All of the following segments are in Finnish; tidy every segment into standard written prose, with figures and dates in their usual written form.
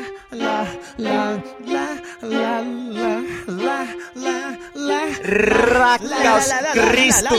Rakkaus Kristus.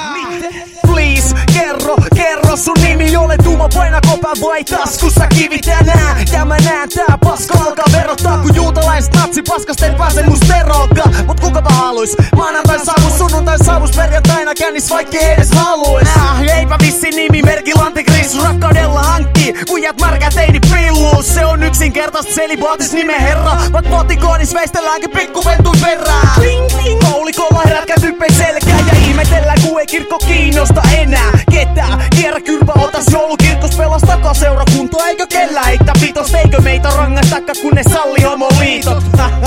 Please, kerro sun nimi. Ole tuuma, paina kopää vai taskussa kivi tänään. Ja mä näen tää paska alkaa verottaa, kun juutalaiset natsi paskasta ei pääse musta eroonkaan. Mut kukapa haluis maanantain saavus, sunnuntain saavus, perjantaina kännis vaikkei edes haluis. Eipä vissi nimi, merkillä antikristus rakkaudella hankkii. Kujat märkä teini pilluus, se on yksinkertaista selibaatis nimen herra. Vaat potikoonis veistelläänkin pikkuventun verran. Kling kling, koulikolla herätkää typpei selkää ja ihmetellään ku ei kirkko kiinnosta enää ketään. Kierrä kylpä, otas joulukirkos, pelastakaa seurakuntaa. Eikö kellään heittää vitosta, eikö meitä rangaistakaan kun ne salli homoliitot.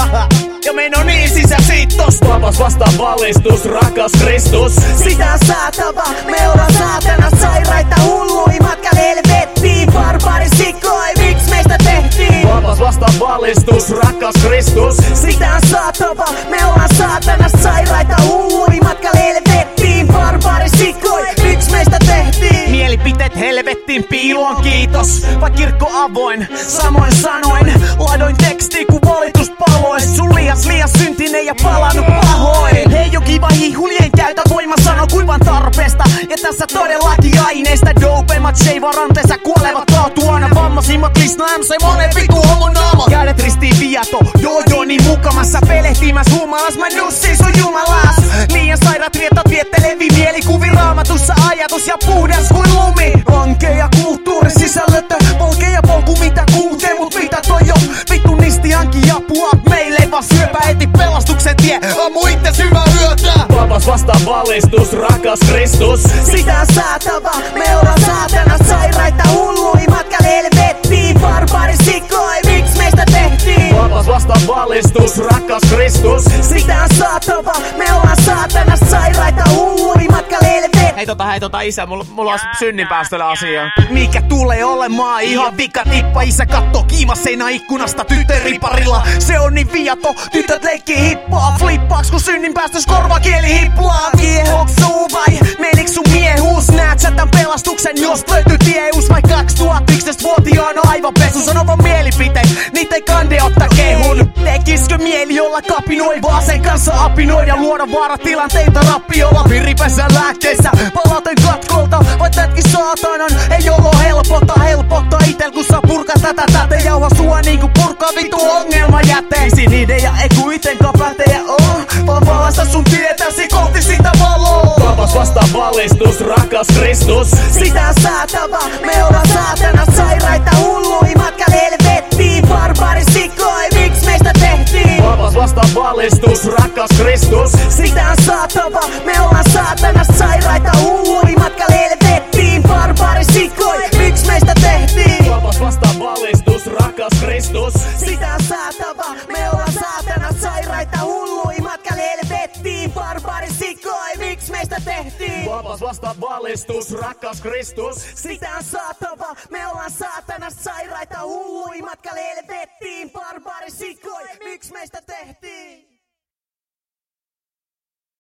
Ja meno niin sisäsiittos. Papas vastaan valistus, rakas Kristus. Sitä on saatava, me ollaan saatana sairaita hullui. Matka helvettiin, barbari sikoi, miksi meistä tehtiin? Papas vastaan valistus, rakas Kristus. Sitä on saatava, me ollaan saatana sairaita hullui. Matka helvettiin, barbari sikoi, miksi meistä tehtiin? Mielipiteet helvettiin piiloon, kiitos. Vai kirkko avoin, samoin sanoin. Ladoin teksti ku valituspalois. Sun liias syntinen ja palannut pahoin. Hei, on kiva hihulien käytä voima sano kuivan tarpeesta. Ja tässä todellakin aineista dopemat sheivaranteessa kuolevat taatuana. Vammaisimmat lisna MC monen vitu homonaama. Kädet ristiin viato, joo niin mukamassa. Pelehtimäs humalas, mä nussin sun jumalas. Liian sairaat vietot viettelevi mielikuvi raamatussa ajatus ja puhdas kuin lumi. Ankeja kulttuuri sisällötö, polkeja polku mitä kulkee, mut mitä toi jo? Vittu nisti hanki apua meille ei vaan syöpä eti pelastuksen tie. Ammu itses hyvää yötä. Papas vastaan valistus, rakas Kristus. Sitä on saatava, me ollaan saatana sairaita hullui. Matka helvettiin, barbari sikoi, miksi meistä tehtiin? Papas vastaan valistus, rakas Kristus. Sitä on saatava, me ollaan saatana sairaita hullui. Matka helvettiin. Hei isä, mulla on synninpäästöllä asiaa. Mikä tulee olemaan ihan vika tippa. Isä kattoo kiimaseinä ikkunasta tytön riparilla. Se on niin viato, tytöt leikkii hippaa. Flippaaks kun synninpäästös korvakieli hiplaa. Viehoksuu vai meniks sun miehuus? Näet sä tän pelastuksen, jos löytyy tieus. Vai 2011-vuotiaana aivopesu. Sano vaan mielipiteen, niitä ei kande ottaa kehun. Tekiskö mieli olla kapinoi, vaan sen kanssa apinoida. Luoda vaaratilanteita rappiolla. Piripesä lääkkeissä, palauten katkolta. Vai tätki saatanan, ei oo helpottaa itel kun saa purkaa tätä. Jauha sua niinku purkaa vittu ongelma jäte. Isin idea ei kuitenkaan pätejä oo, vaan valasta sun tietäsi kohti sitä valoa. Papas vastaan valistus, rakas Kristus. Sitä on saatava, me ollaan saatana sairaita hullui. Matka helvettiin, barbari sikoi, miksi meistä tehtiin? Papas vastaan valistus, rakas Kristus. Sitä on saatava, me ollaan saatana sairaita hullui. Matka helvettiin, barbari sikoi, miksi meistä tehtiin? Papas vastaan valistus, rakas Kristus. Sitä on saatava, me ollaan saatana sairaita hullui. Matka helvettiin, barbari sikoi, miksi meistä tehtiin? Papas vastaan valistus, rakas Kristus. Sitä on saatava.